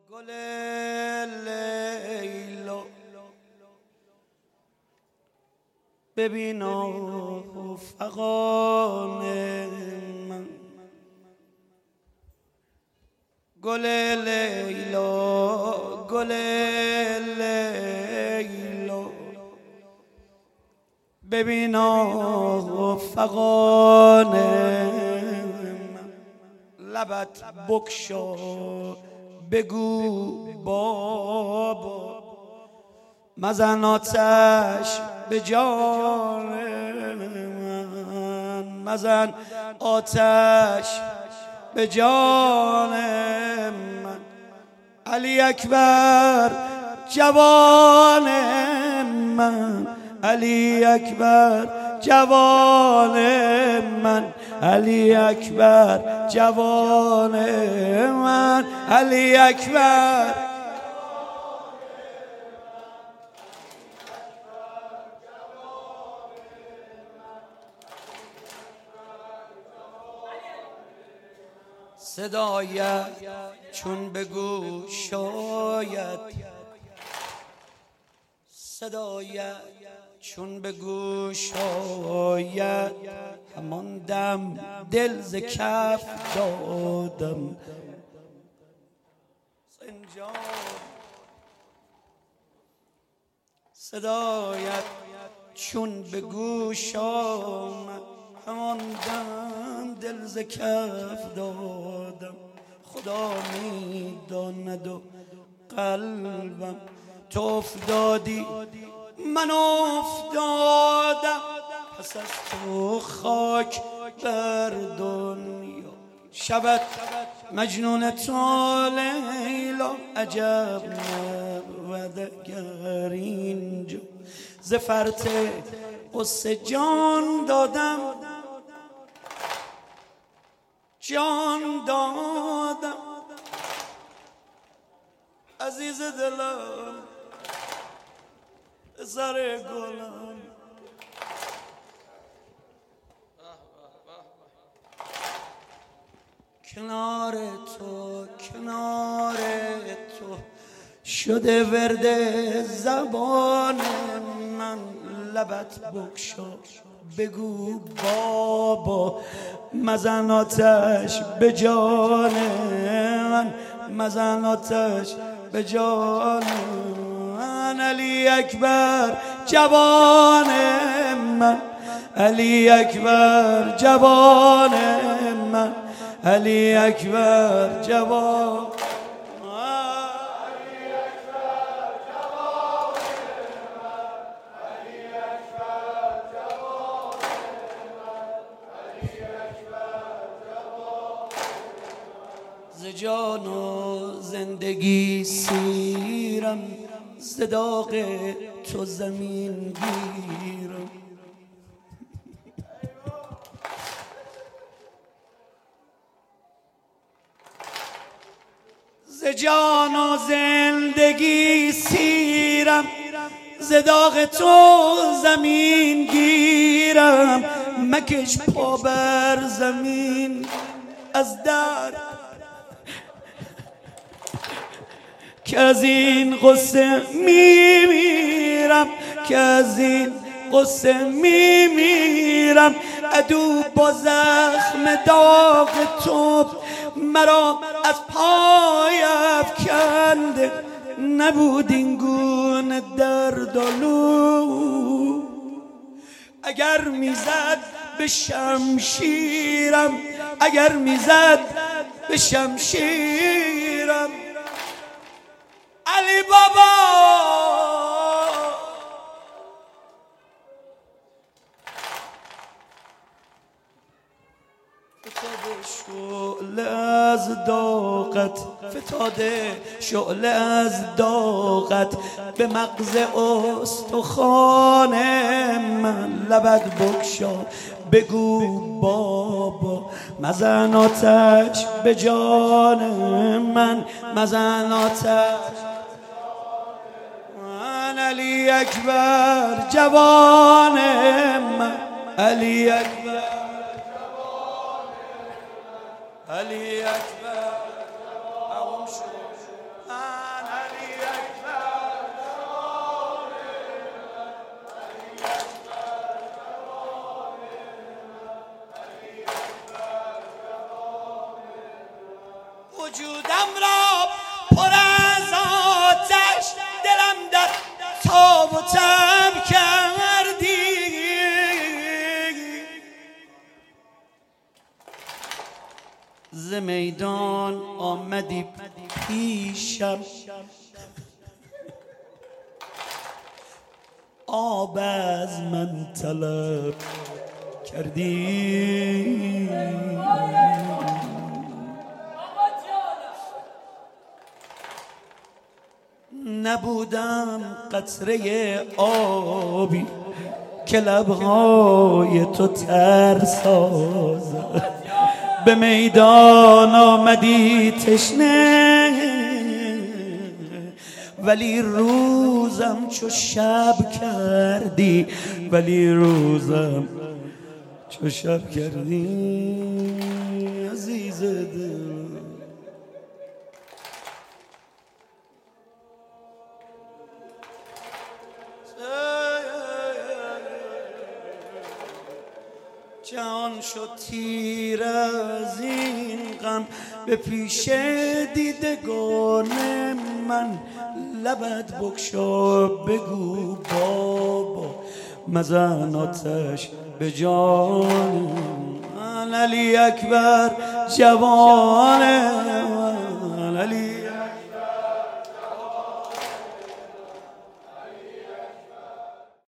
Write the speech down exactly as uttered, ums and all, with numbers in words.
گل لیلا ببین فغان من، گل لیلا گل لیلا ببین فغان من، لبت بکشا بگو بابا مزن آتش به جان من، مزن آتش به جان من. علی اکبر جوان من، علی اکبر جوان من، علی اکبر جوان من، علی اکبر صدایت چون به گوش آید، صدایت چون به گوش آید، همان دم دل ز کف دادم. صدایت چون به گوش آمد، همان دم دل ز کف دادم. خدا می داند و قلبم تو افتادی من افتادم، پس از تو خاک بر دنیا. شبت مجنون تو لیلا، عجب نبود اگر اینجا ز فرط قصه جان دادم، جان دادم. عزیز دلم سر گلم، کنار تو کنار تو شده ورد زبان من. لبت بکشا بگو بابا مزن آتش به جان من، مزن آتش به جان من. علی اکبر جوان من، علی اکبر جوان من، علی اکبر جوان. ز جان و زندگی سیرم، ز داغ تو زمین گیرم. ز جان و زندگی سیرم، ز داغ تو زمین گیرم. مکش پا بر زمین از درد که از این قصه میمیرم، که از این قصه میمیرم. عدو با زخم داغ تو مرا از پای افکنده، نبود این گونه دردآلو. اگر میزد به شمشیرم، اگر میزد به شمشیرم. علی بابا فتاده شعله از داغت، فتاده شعله از داغت به مغز استخوان من. لبت بکشا بگو بابا مزن آتش به جان من، مزن آتش. علی اکبر جوان من، علی اکبر علی اکبر. پر از آتش دلم در تاب و تب کردی ز میدان آمدی پیشم آب از من طلب کردی نبودم قطره آبی که لبهای تو تر سازد به میدان آمدی تشنه ولی روزم چو شب کردی ولی روزم چو شب کردی عزیز دل جهان شد تیر از این غم به پیش دیدگان من لبت بگشا بگو بابا مزن آتش به جان من علی اکبر جوانم